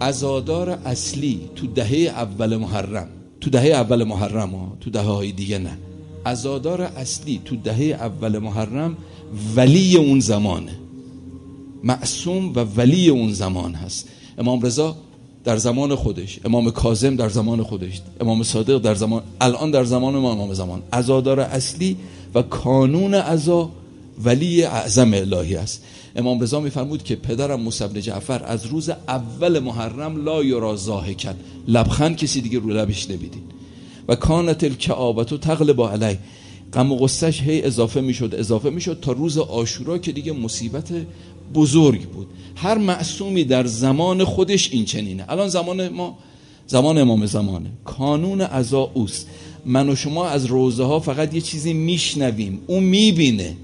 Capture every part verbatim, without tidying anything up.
عزادار اصلی تو دهه اول محرم، تو دهه اول محرم ها، تو دهه های دیگه نه، عزادار اصلی تو دهه اول محرم ولی اون زمانه، معصوم و ولی اون زمان هست. امام رضا در زمان خودش، امام کاظم در زمان خودش، امام صادق در زمان، الان در زمان ما امام زمان، عزادار اصلی و کانون عزا ولی اعظم الهی است. امام رضا میفرمود که پدرم موسی بن جعفر از روز اول محرم لا یرا ضاحکا، لبخند کسی دیگه رو لبش نمیدین، و کانت الکآبة تغلب علی، غم و غصه‌اش هی اضافه میشد اضافه میشد تا روز عاشورا که دیگه مصیبت بزرگ بود. هر معصومی در زمان خودش این چنینه. الان زمان ما زمان امام زمانه، کانون عزا اوست. من و شما از روزه ها فقط یه چیزی میشنویم، اون میبینه.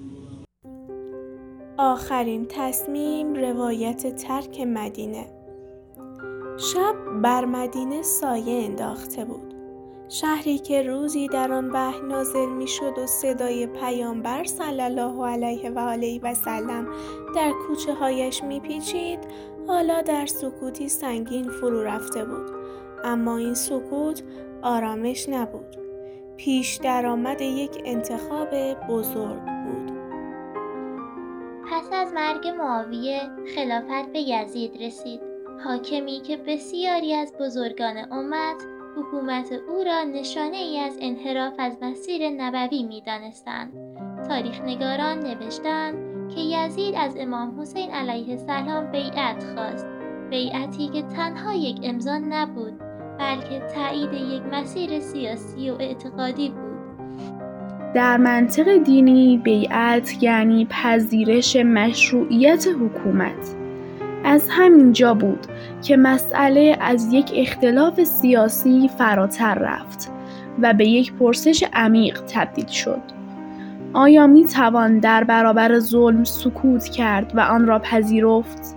آخرین تصمیم، روایت ترک مدینه. شب بر مدینه سایه انداخته بود، شهری که روزی در آن وحی نازل می شد و صدای پیامبر صلی الله علیه و آله و سلم در کوچه هایش می پیچید، حالا در سکوتی سنگین فرو رفته بود. اما این سکوت آرامش نبود، پیش درآمد یک انتخاب بزرگ بود. پس از مرگ معاویه خلافت به یزید رسید، حاکمی که بسیاری از بزرگان امت حکومت او را نشانه ای از انحراف از مسیر نبوی می دانستند. تاریخ نگاران نوشتند که یزید از امام حسین علیه السلام بیعت خواست، بیعتی که تنها یک امضا نبود بلکه تایید یک مسیر سیاسی و اعتقادی بود. در منطق دینی بیعت یعنی پذیرش مشروعیت حکومت. از همین جا بود که مسئله از یک اختلاف سیاسی فراتر رفت و به یک پرسش عمیق تبدیل شد. آیا می توان در برابر ظلم سکوت کرد و آن را پذیرفت؟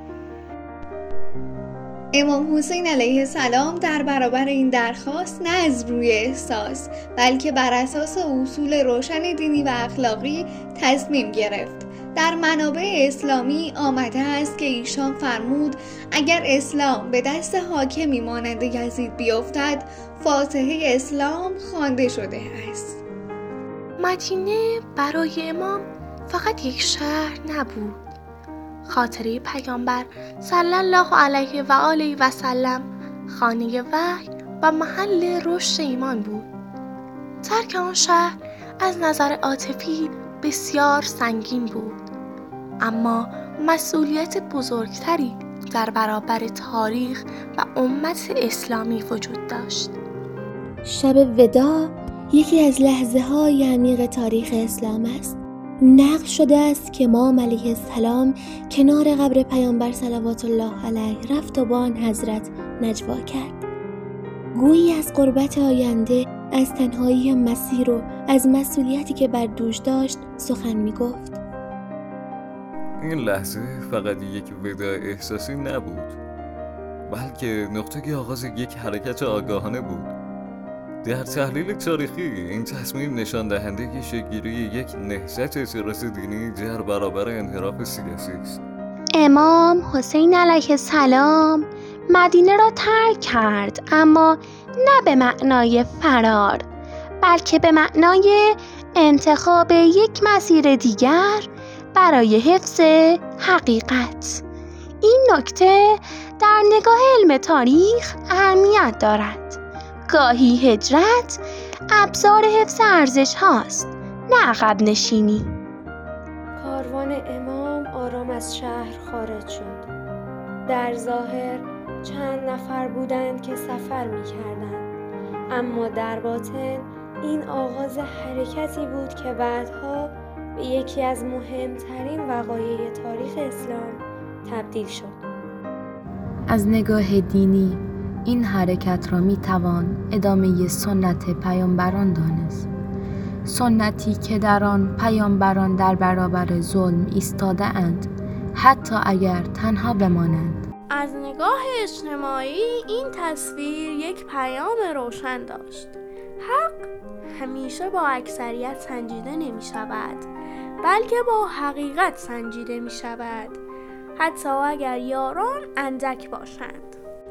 امام حسین علیه السلام در برابر این درخواست نه از روی احساس بلکه بر اساس اصول روشن دینی و اخلاقی تصمیم گرفت. در منابع اسلامی آمده است که ایشان فرمود اگر اسلام به دست حاکمی مانند یزید بیفتد، فاتحه اسلام خوانده شده است. مدینه برای امام فقط یک شهر نبود. خاطره پیامبر صلی الله علیه و آله و سلم خانه وحی و محل رشد ایمان بود. ترک آن شهر از نظر عاطفی بسیار سنگین بود، اما مسئولیت بزرگتری در برابر تاریخ و امت اسلامی وجود داشت. شب وداع یکی از لحظه های عمیق تاریخ اسلام است. نقل شده است که امام علیه السلام کنار قبر پیامبر صلوات الله علیه رفت و با آن حضرت نجوا کرد. گویی از قربت آینده، از تنهایی مسیر و از مسئولیتی که بر دوش داشت سخن می گفت. این لحظه فقط یک وداع احساسی نبود، بلکه نقطه آغاز یک حرکت آگاهانه بود. در تحلیل تاریخی این تصمیم نشان دهنده شکل‌گیری یک نهضت سیاسی دینی در برابر انحراف سیاسی است. امام حسین علیه السلام مدینه را ترک کرد، اما نه به معنای فرار، بلکه به معنای انتخاب یک مسیر دیگر برای حفظ حقیقت. این نکته در نگاه علم تاریخ اهمیت دارد. گاهی هجرت ابزار حفظ ارزش هاست، نه عقب نشینی. کاروان امام آرام از شهر خارج شد. در ظاهر چند نفر بودند که سفر می کردند، اما در باطن این آغاز حرکتی بود که بعدها به یکی از مهمترین وقایع تاریخ اسلام تبدیل شد. از نگاه دینی این حرکت را می توان ادامه سنت پیامبران دانست. سنتی که در آن پیامبران در برابر ظلم ایستاده اند، حتی اگر تنها بمانند. از نگاه اجتماعی این تصویر یک پیام روشن داشت. حق همیشه با اکثریت سنجیده نمی شود، بلکه با حقیقت سنجیده می شود، حتی اگر یاران اندک باشند.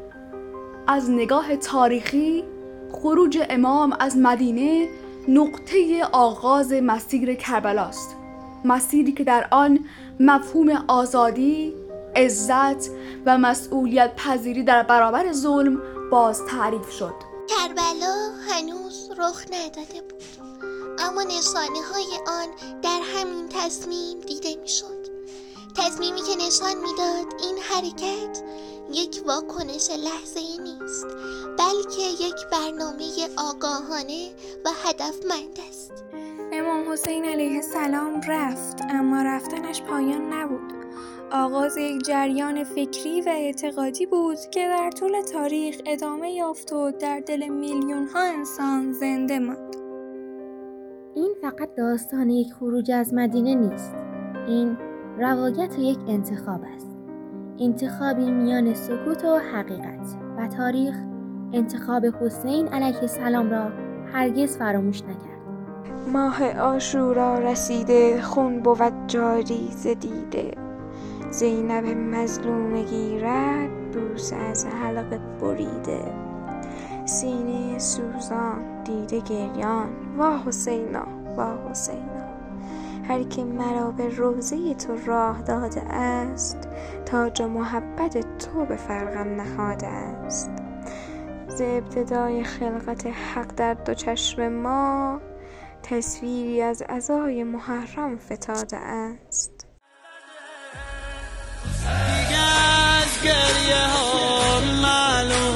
از نگاه تاریخی خروج امام از مدینه نقطه آغاز مسیر کربلاست، مسیری که در آن مفهوم آزادی، عزت و مسئولیت پذیری در برابر ظلم باز تعریف شد. کربلا هنوز رخ نداده بود، اما نشانه های آن در همین تصمیم دیده می شد. تصمیمی که نشان میداد این حرکت یک واکنش لحظه‌ای نیست، بلکه یک برنامه آگاهانه و هدفمند است. امام حسین علیه السلام رفت، اما رفتنش پایان نبود. آغاز یک جریان فکری و اعتقادی بود که در طول تاریخ ادامه یافت و در دل میلیون ها انسان زنده ماند. این فقط داستان یک خروج از مدینه نیست. این روایت یک انتخاب است. انتخابی میان سکوت و حقیقت و تاریخ انتخاب حسین علیه السلام را هرگز فراموش نکرد. ماه عاشورا رسیده، خون بود جاری ز دیده. زینب مظلوم گیرد، بوسه از حلق بریده. سینه سوزان دیده گریان، وا حسینا وا حسینا. هر که مرا به روضه تو راه داده است، تاج محبت تو به فرقم نهاده است. ز ابتدای خلقت حق در دو چشم ما، تصویری از عزای محرم فتاده است. دیگه از گریه ها معلوم